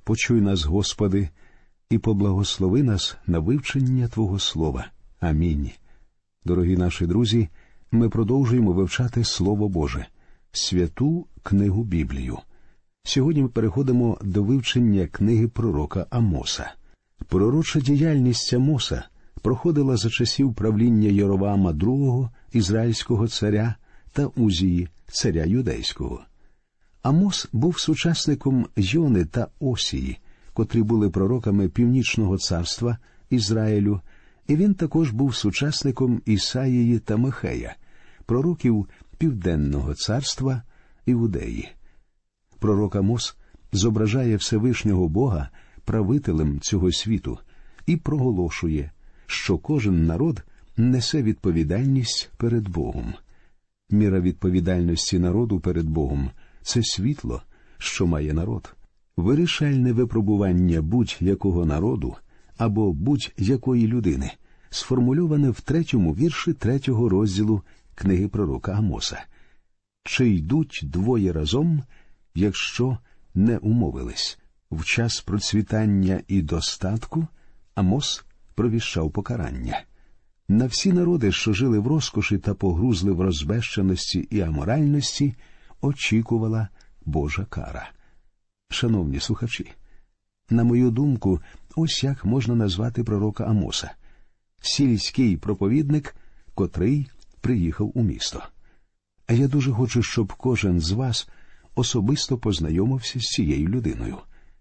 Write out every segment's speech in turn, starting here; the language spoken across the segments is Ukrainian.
Почуй нас, Господи, і поблагослови нас на вивчення Твого Слова. Амінь. Дорогі наші друзі, ми продовжуємо вивчати Слово Боже, святу книгу Біблію. Сьогодні ми переходимо до вивчення книги пророка Амоса. Пророча діяльність Амоса проходила за часів правління Єровоама II, ізраїльського царя, та Узії, царя юдейського. Амос був сучасником Йони та Осії, котрі були пророками Північного царства Ізраїлю, і він також був сучасником Ісаїї та Михея, пророків Південного царства Іудеї. Пророк Амос зображає Всевишнього Бога правителем цього світу і проголошує, що кожен народ несе відповідальність перед Богом. Міра відповідальності народу перед Богом – це світло, що має народ. Вирішальне випробування будь-якого народу або будь-якої людини сформульоване в 3-му вірші 3-го розділу книги пророка Амоса. «Чи йдуть двоє разом, якщо не умовились?» В час процвітання і достатку Амос провіщав покарання. На всі народи, що жили в розкоші та погрузли в розбещеності і аморальності, очікувала Божа кара. Шановні слухачі, на мою думку, ось як можна назвати пророка Амоса. Сільський проповідник, котрий приїхав у місто. А я дуже хочу, щоб кожен з вас особисто познайомився з цією людиною.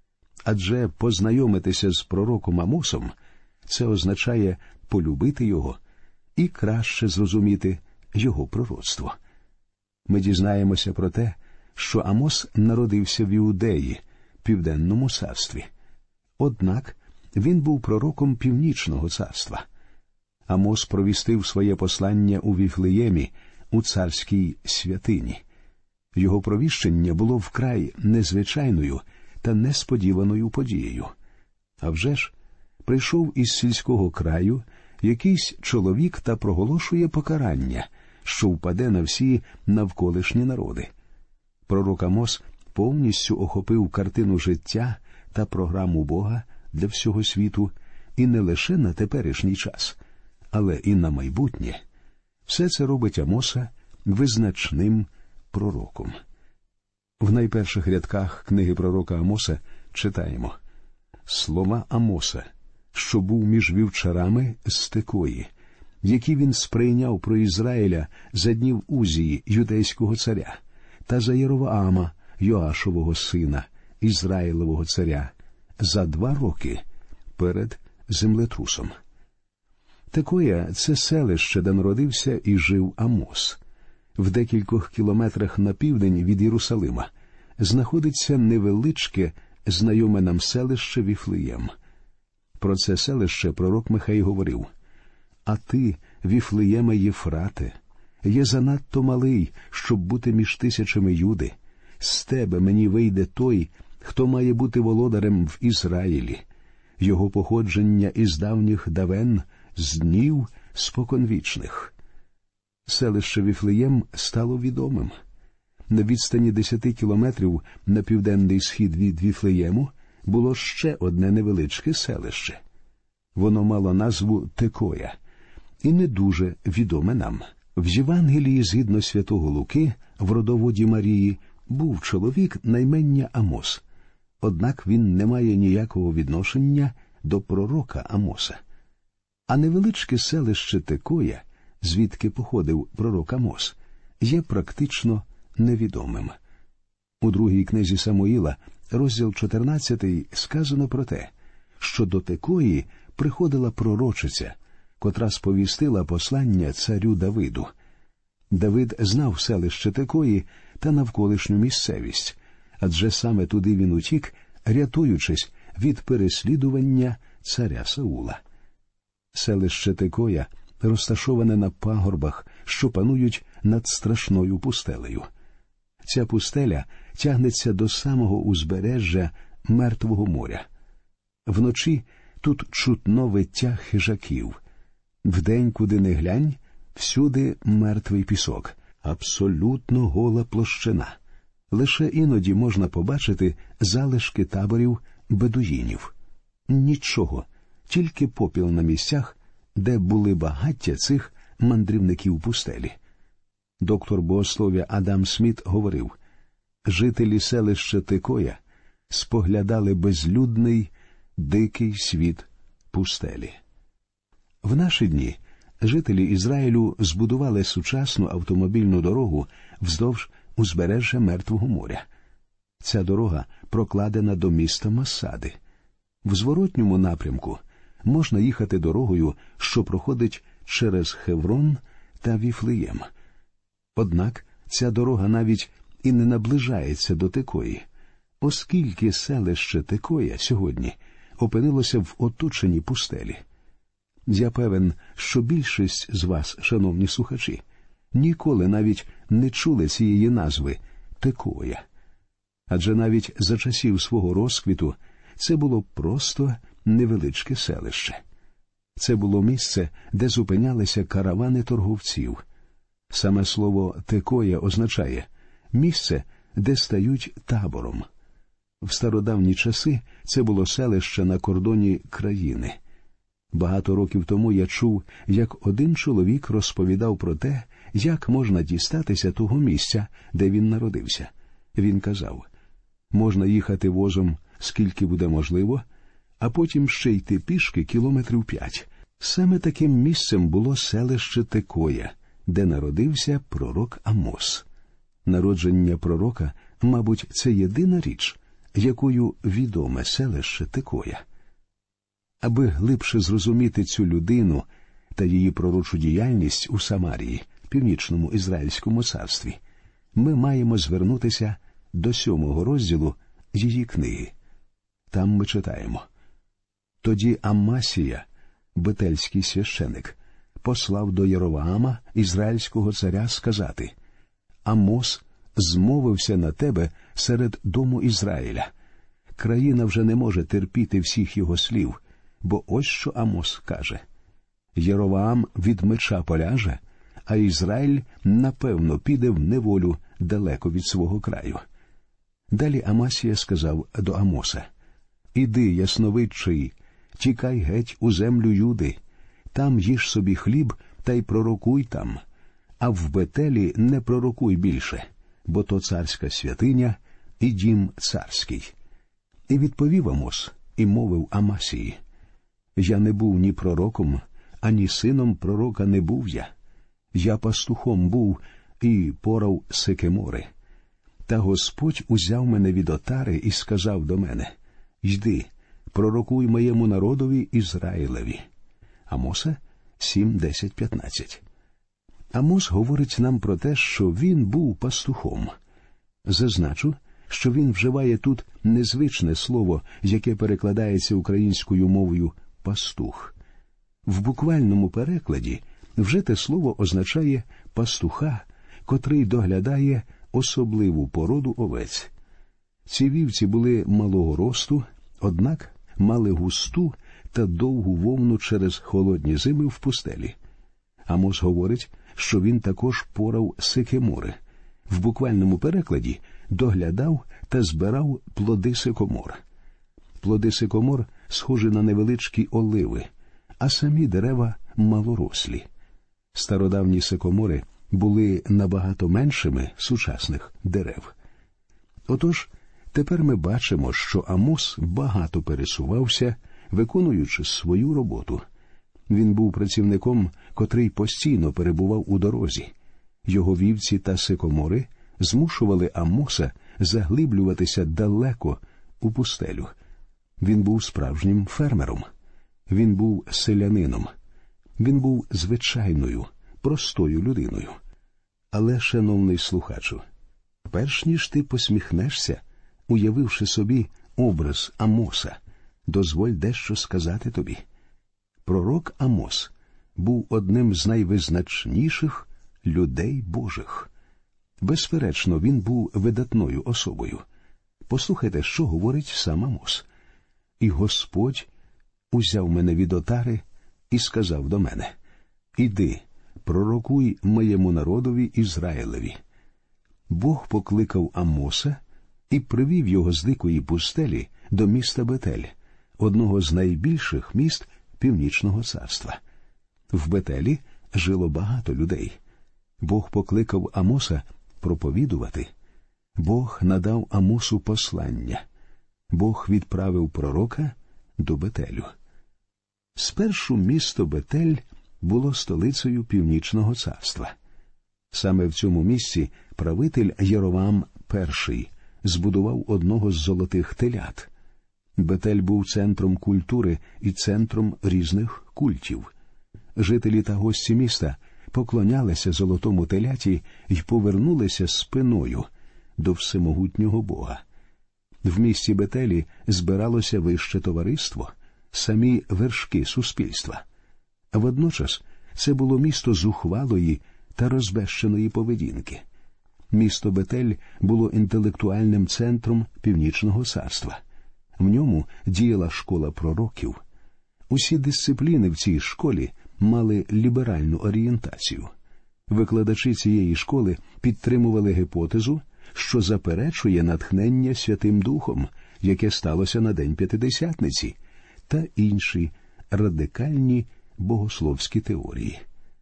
Адже познайомитися з пророком Амосом – це означає полюбити його і краще зрозуміти його пророцтво. Ми дізнаємося про те, що Амос народився в Іудеї, Південному царстві. Однак він був пророком Північного царства. Амос провістив своє послання у Віфлеємі, у царській святині. Його провіщення було вкрай незвичайною та несподіваною подією. А вже ж, прийшов із сільського краю якийсь чоловік та проголошує покарання, що впаде на всі навколишні народи. Пророк Амос повністю охопив картину життя та програму Бога для всього світу, і не лише на теперішній час, але і на майбутнє. Все це робить Амоса визначним пророком. В найперших рядках книги пророка Амоса читаємо: «Слова Амоса, що був між вівчарами з Текої, які він сприйняв про Ізраїля за днів Узії, юдейського царя, та за Єровоама, Йоашового сина, Ізраїлевого царя, за 2 роки перед землетрусом». Текоя – це селище, де народився і жив Амос. В декількох кілометрах на південь від Єрусалима знаходиться невеличке, знайоме нам селище Віфлеєм. Про це селище пророк Михей говорив: «А ти, Віфлеєме Єфрате, є занадто малий, щоб бути між тисячами Юди. З тебе мені вийде той, хто має бути володарем в Ізраїлі. Його походження із давніх давен, з днів споконвічних». Селище Віфлеєм стало відомим. На відстані 10 кілометрів на південний схід від Віфлеєму було ще одне невеличке селище. Воно мало назву Текоя і не дуже відоме нам. В Євангелії, згідно святого Луки, в родоводі Марії, був чоловік на ім'я Амос. Однак він не має ніякого відношення до пророка Амоса. А невеличке селище Текоя, звідки походив пророк Амос, є практично невідомим. У 2-й книзі Самуїла, розділ 14, сказано про те, що до Текої приходила пророчиця, котра сповістила послання царю Давиду. Давид знав селище Текої та навколишню місцевість, адже саме туди він утік, рятуючись від переслідування царя Саула. Селище Текоя розташоване на пагорбах, що панують над страшною пустелею. Ця пустеля тягнеться до самого узбережжя Мертвого моря. Вночі тут чутно виття хижаків. Вдень, куди не глянь, всюди мертвий пісок, абсолютно гола площина. Лише іноді можна побачити залишки таборів бедуїнів. Нічого, тільки попіл на місцях, де були багаття цих мандрівників пустелі. Доктор богослов'я Адам Сміт говорив, жителі селища Текоя споглядали безлюдний, дикий світ пустелі. В наші дні жителі Ізраїлю збудували сучасну автомобільну дорогу вздовж узбережжя Мертвого моря. Ця дорога прокладена до міста Масади. В зворотньому напрямку можна їхати дорогою, що проходить через Хеврон та Віфлеєм. Однак ця дорога навіть і не наближається до Текої, оскільки селище Текоя сьогодні опинилося в оточенні пустелі. Я певен, що більшість з вас, шановні слухачі, ніколи навіть не чули цієї назви Текоя. Адже навіть за часів свого розквіту це було просто невеличке селище. Це було місце, де зупинялися каравани торговців. Саме слово «Текоя» означає «місце, де стають табором». В стародавні часи це було селище на кордоні країни. Багато років тому я чув, як один чоловік розповідав про те, як можна дістатися того місця, де він народився. Він казав, можна їхати возом, скільки буде можливо, а потім ще йти пішки кілометрів 5. Саме таким місцем було селище Текоя, де народився пророк Амос. Народження пророка, мабуть, це єдина річ, якою відоме селище Текоя. Аби глибше зрозуміти цю людину та її пророчу діяльність у Самарії, північному Ізраїльському царстві, ми маємо звернутися до 7 розділу її книги. Там ми читаємо. Тоді Амасія, бетельський священик, послав до Єровоама, ізраїльського царя, сказати: «Амос змовився на тебе серед дому Ізраїля. Країна вже не може терпіти всіх його слів, бо ось що Амос каже. Єровоам від меча поляже, а Ізраїль, напевно, піде в неволю далеко від свого краю». Далі Амасія сказав до Амоса: «Іди, ясновидчий, тікай геть у землю Юди, там їж собі хліб та й пророкуй там, а в Бетелі не пророкуй більше, бо то царська святиня і дім царський». І відповів Амос і мовив Амасії: «Я не був ні пророком, ані сином пророка не був я. Я пастухом був і порав сикемори. Та Господь узяв мене від отари і сказав до мене: «Йди, пророкуй моєму народові Ізраїлеві». Амоса 7:10-15. Амос говорить нам про те, що він був пастухом. Зазначу, що він вживає тут незвичне слово, яке перекладається українською мовою «пастух». В буквальному перекладі вжите слово означає пастуха, котрий доглядає особливу породу овець. Ці вівці були малого росту, однак мали густу та довгу вовну через холодні зими в пустелі. Амос говорить, що він також порав сикемори. В буквальному перекладі доглядав та збирав плоди сикомор. Плоди сикомор схожі на невеличкі оливи, а самі дерева малорослі. Стародавні сикомори були набагато меншими сучасних дерев. Отож, тепер ми бачимо, що Амос багато пересувався, виконуючи свою роботу. Він був працівником, котрий постійно перебував у дорозі. Його вівці та сикомори змушували Амоса заглиблюватися далеко у пустелю. Він був справжнім фермером. Він був селянином. Він був звичайною, простою людиною. Але, шановний слухачу, перш ніж ти посміхнешся, уявивши собі образ Амоса, дозволь дещо сказати тобі. Пророк Амос був одним з найвизначніших людей Божих. Безперечно, він був видатною особою. Послухайте, що говорить сам Амос. «І Господь узяв мене від отари і сказав до мене: «Іди, пророкуй моєму народові Ізраїлеві». Бог покликав Амоса і привів його з дикої пустелі до міста Бетель, одного з найбільших міст Північного царства. В Бетелі жило багато людей. Бог покликав Амоса проповідувати. Бог надав Амосу послання. Бог відправив пророка до Бетелю. Спершу місто Бетель було столицею Північного царства. Саме в цьому місці правитель Єровоам І збудував одного з золотих телят. Бетель був центром культури і центром різних культів. Жителі та гості міста поклонялися золотому теляті й повернулися спиною до всемогутнього Бога. В місті Бетелі збиралося вище товариство, самі вершки суспільства. А водночас це було місто зухвалої та розбещеної поведінки. Місто Бетель було інтелектуальним центром Північного царства. В ньому діяла школа пророків. Усі дисципліни в цій школі мали ліберальну орієнтацію. Викладачі цієї школи підтримували гіпотезу, що заперечує натхнення Святим Духом, яке сталося на День П'ятидесятниці, та інші радикальні богословські теорії.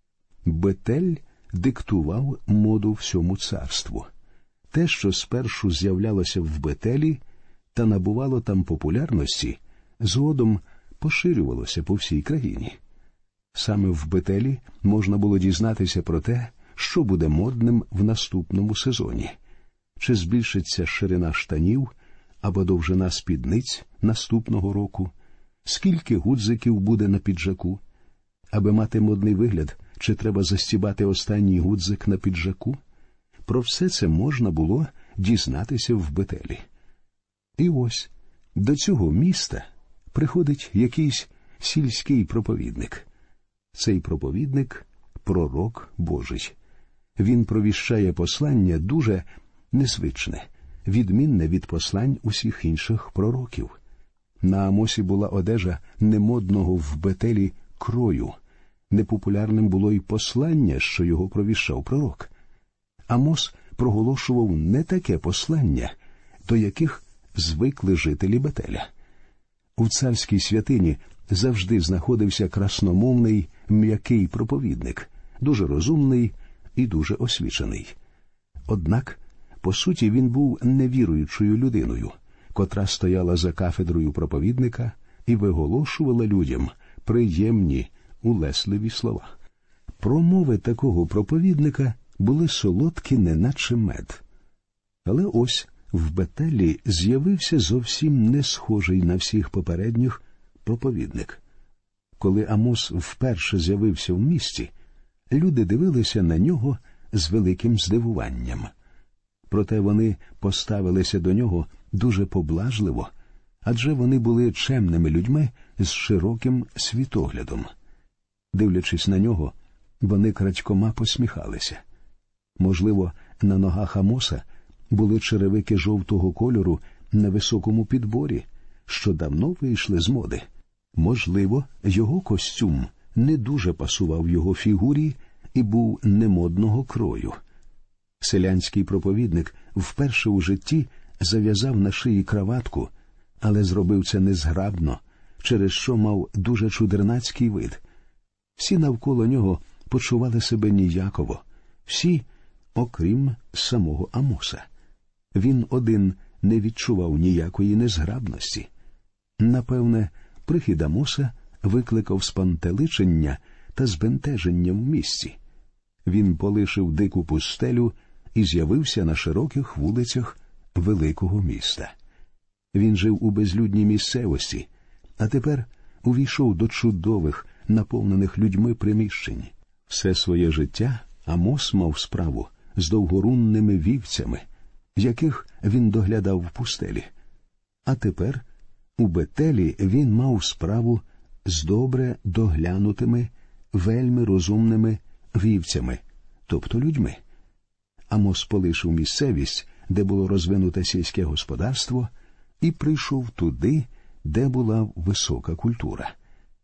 Бетель диктував моду всьому царству. Те, що спершу з'являлося в Бетелі та набувало там популярності, згодом поширювалося по всій країні. Саме в Бетелі можна було дізнатися про те, що буде модним в наступному сезоні. Чи збільшиться ширина штанів або довжина спідниць наступного року, скільки гудзиків буде на піджаку. Аби мати модний вигляд, чи треба застібати останній гудзик на піджаку? Про все це можна було дізнатися в Бетелі. І ось до цього міста приходить якийсь сільський проповідник. Цей проповідник – пророк Божий. Він провіщає послання дуже незвичне, відмінне від послань усіх інших пророків. На Амосі була одежа немодного в Бетелі крою. Непопулярним було й послання, що його провіщав пророк. Амос проголошував не таке послання, до яких звикли жителі Бетеля. У царській святині завжди знаходився красномовний, м'який проповідник, дуже розумний і дуже освічений. Однак, по суті, він був невіруючою людиною, котра стояла за кафедрою проповідника і виголошувала людям приємні, улесливі слова. Промови такого проповідника були солодкі, неначе мед. Але ось в Бетелі з'явився зовсім не схожий на всіх попередніх проповідник. Коли Амос вперше з'явився в місті, люди дивилися на нього з великим здивуванням. Проте вони поставилися до нього дуже поблажливо, адже вони були чемними людьми з широким світоглядом. Дивлячись на нього, вони крадькома посміхалися. Можливо, на ногах Амоса були черевики жовтого кольору на високому підборі, що давно вийшли з моди. Можливо, його костюм не дуже пасував його фігурі і був немодного крою. Селянський проповідник вперше у житті зав'язав на шиї краватку, але зробив це незграбно, через що мав дуже чудернацький вид. Всі навколо нього почували себе ніяково. Всі, окрім самого Амоса. Він один не відчував ніякої незграбності. Напевне, прихід Амоса викликав спантеличення та збентеження в місті. Він полишив дику пустелю і з'явився на широких вулицях великого міста. Він жив у безлюдній місцевості, а тепер увійшов до чудових, наповнених людьми приміщень. Все своє життя Амос мав справу з довгорунними вівцями, яких він доглядав в пустелі. А тепер у Бетелі він мав справу з добре доглянутими, вельми розумними вівцями, тобто людьми. Амос полишив місцевість, де було розвинуте сільське господарство, і прийшов туди, де була висока культура.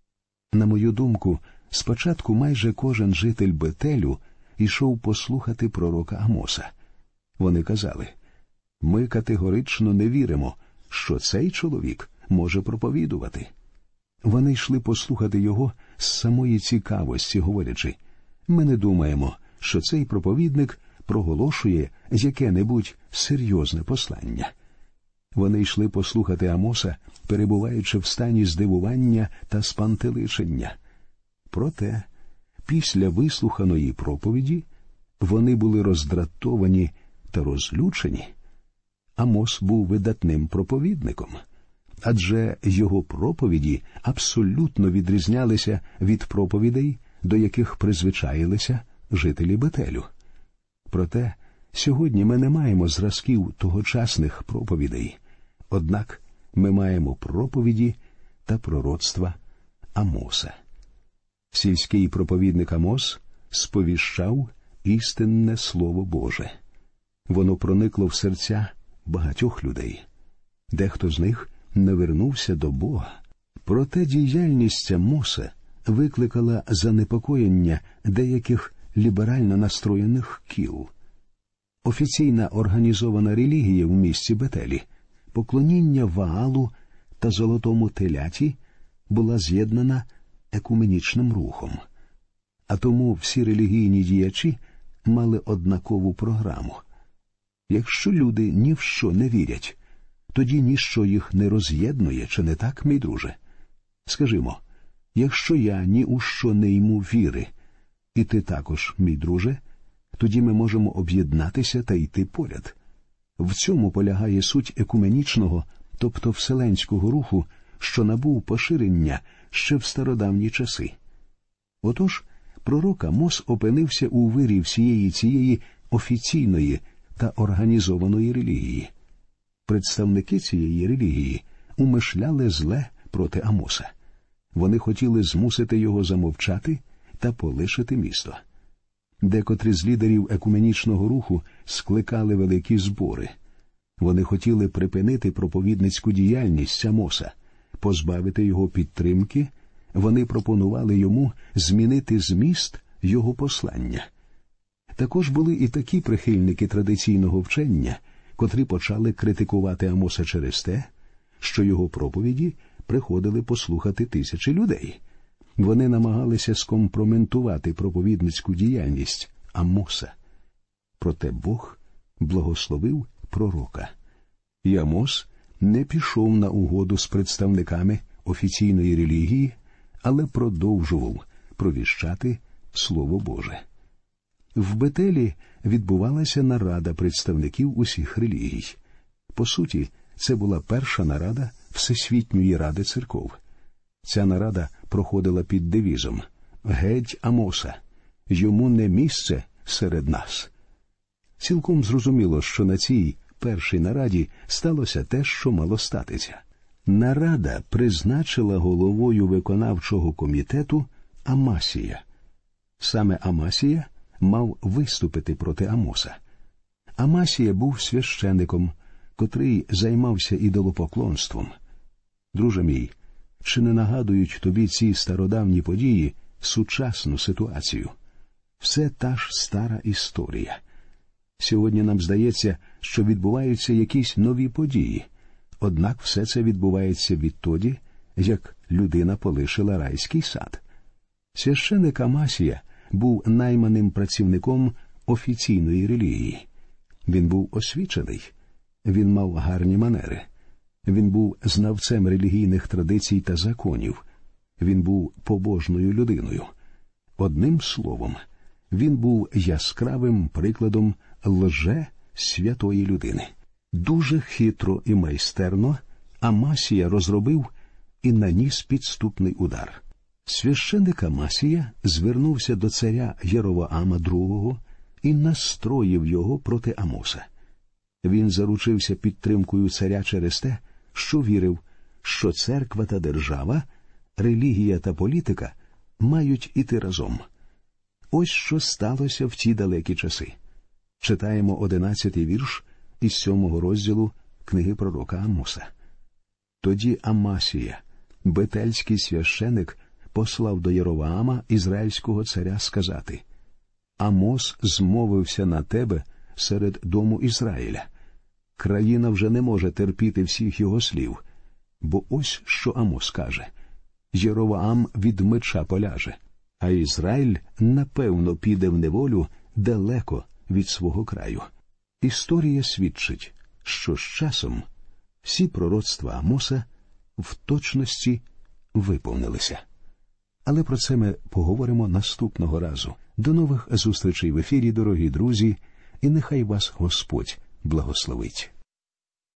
На мою думку, спочатку майже кожен житель Бетелю йшов послухати пророка Амоса. Вони казали: «Ми категорично не віримо, що цей чоловік може проповідувати. Вони йшли послухати його з самої цікавості, говорячи: «Ми не думаємо, що цей проповідник проголошує яке-небудь серйозне послання». Вони йшли послухати Амоса, перебуваючи в стані здивування та спантеличення. Проте, після вислуханої проповіді, вони були роздратовані та розлючені. Амос був видатним проповідником, адже його проповіді абсолютно відрізнялися від проповідей, до яких призвичаїлися жителі Бетелю. Проте, сьогодні ми не маємо зразків тогочасних проповідей, однак ми маємо проповіді та пророцтва Амоса. Сільський проповідник Амос сповіщав істинне Слово Боже. Воно проникло в серця багатьох людей. Дехто з них не вернувся до Бога. Проте діяльність Амоса викликала занепокоєння деяких ліберально настроєних кіл. Офіційна організована релігія в місті Бетелі, поклоніння Ваалу та золотому теляті, була з'єднана екуменічним рухом. А тому всі релігійні діячі мали однакову програму. Якщо люди ні в що не вірять, тоді ніщо їх не роз'єднує, чи не так, мій друже? Скажімо, якщо я ні у що не йму віри, і ти також, мій друже, тоді ми можемо об'єднатися та йти поряд. В цьому полягає суть екуменічного, тобто вселенського руху, що набув поширення ще в стародавні часи. Отож, пророк Амос опинився у вирі всієї цієї офіційної та організованої релігії. Представники цієї релігії умишляли зле проти Амоса. Вони хотіли змусити його замовчати та полишити місто. Декотрі з лідерів екуменічного руху скликали великі збори. Вони хотіли припинити проповідницьку діяльність Амоса, позбавити його підтримки. Вони пропонували йому змінити зміст його послання. Також були і такі прихильники традиційного вчення, котрі почали критикувати Амоса через те, що його проповіді приходили послухати тисячі людей. Вони намагалися скомпроментувати проповідницьку діяльність Амоса. Проте Бог благословив пророка. І Амос не пішов на угоду з представниками офіційної релігії, але продовжував провіщати Слово Боже. В Бетелі відбувалася нарада представників усіх релігій. По суті, це була перша нарада Всесвітньої ради церков. Ця нарада проходила під девізом «Геть Амоса! Йому не місце серед нас». Цілком зрозуміло, що на цій першій нараді сталося те, що мало статися. Нарада призначила головою виконавчого комітету Амасія. Саме Амасія мав виступити проти Амоса. Амасія був священиком, котрий займався ідолопоклонством. Друже мій, чи не нагадують тобі ці стародавні події сучасну ситуацію? Все та ж стара історія. Сьогодні нам здається, що відбуваються якісь нові події, однак все це відбувається відтоді, як людина полишила райський сад. Священик Амасія був найманим працівником офіційної релігії. Він був освічений, він мав гарні манери, він був знавцем релігійних традицій та законів, він був побожною людиною. Одним словом, він був яскравим прикладом лже-святої людини. Дуже хитро і майстерно Амасія розробив і наніс підступний удар. Священик Амасія звернувся до царя Єровоама II і настроїв його проти Амоса. Він заручився підтримкою царя через те, що вірив, що церква та держава, релігія та політика мають іти разом. Ось що сталося в ті далекі часи. Читаємо 11-й вірш із 7-го розділу книги пророка Амоса. Тоді Амасія, бетельський священик, послав до Єровоама, ізраїльського царя, сказати: «Амос змовився на тебе серед дому Ізраїля. Країна вже не може терпіти всіх його слів. Бо ось що Амос каже: «Єровоам від меча поляже, а Ізраїль, напевно, піде в неволю далеко від свого краю». Історія свідчить, що з часом всі пророцтва Амоса в точності виповнилися. Але про це ми поговоримо наступного разу. До нових зустрічей в ефірі, дорогі друзі, і нехай вас Господь благословить.